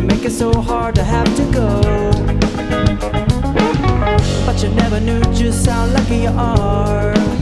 make it so hard to have to go. But you never knew just how lucky you are.